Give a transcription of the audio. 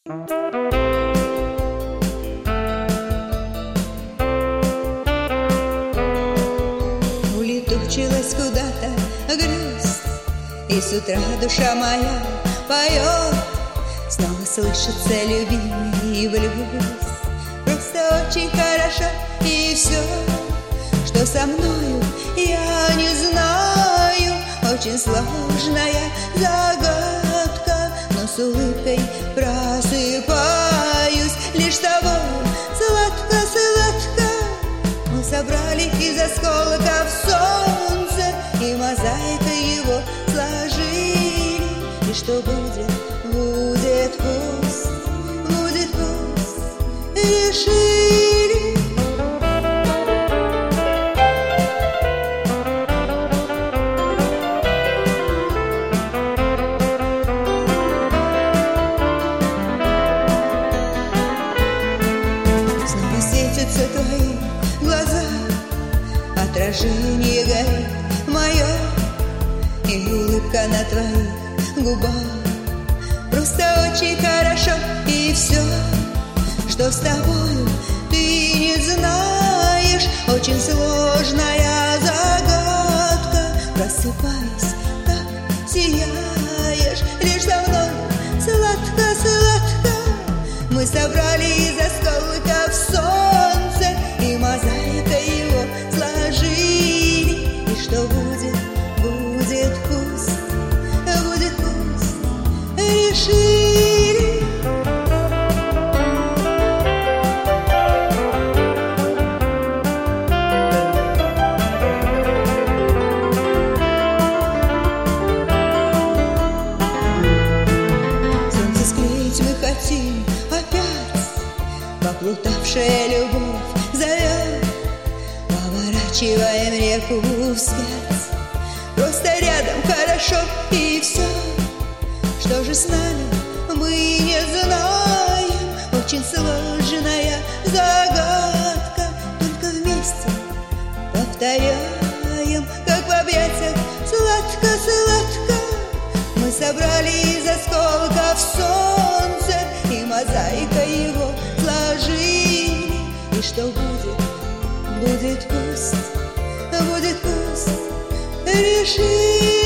Улетучилась куда-то грусть, и с утра душа моя поет. Снова слышится любимый блюз. Просто очень хорошо, и все, что со мною, я не знаю. Очень сложная загадка, но с улыбкой просыпаюсь. Лишь с тобой сладко-сладко мы собрали из осколков солнце, и мозаикой его сложили. И что будет, будет пусть, будет пусть, решили. Снова светятся твои глаза, отражение горит мое, и улыбка на твоих губах. Просто очень хорошо, и все, что с тобою, ты не знаешь. Очень сложная загадка, просыпаясь, так сияешь. Лишь со мной сладко-сладко мы собрали из осколков солнце, и мозаикой его сложили. И что будет, будет пусть, будет пусть, решили. Солнце склеить мы хотим опять, поплутавшая любовь зовет. Поворачиваем реку вспять, просто рядом хорошо, и все, что же с нами, мы не знаем. Очень сложная загадка, только вместе повторяем, как в объятиях сладко-сладко мы собрали из осколков солнце, и мозаикой его сложили. И что будет, будет пусть, решили.